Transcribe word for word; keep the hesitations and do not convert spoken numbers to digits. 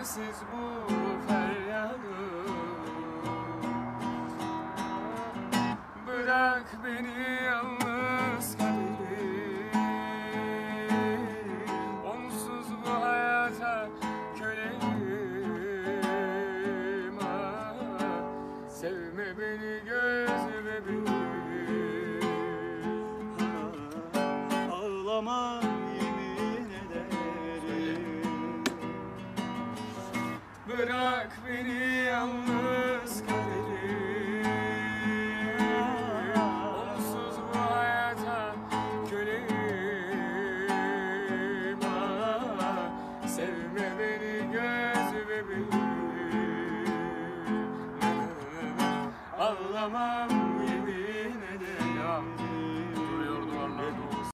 çaresiz bu feryadım. Bırak beni yalnız kaderim, onsuz bu hayata köleyim. Ah, sevme beni göz bebeğim. Ah, ağlama yemin ederim. Bırak beni yalnız kaderim,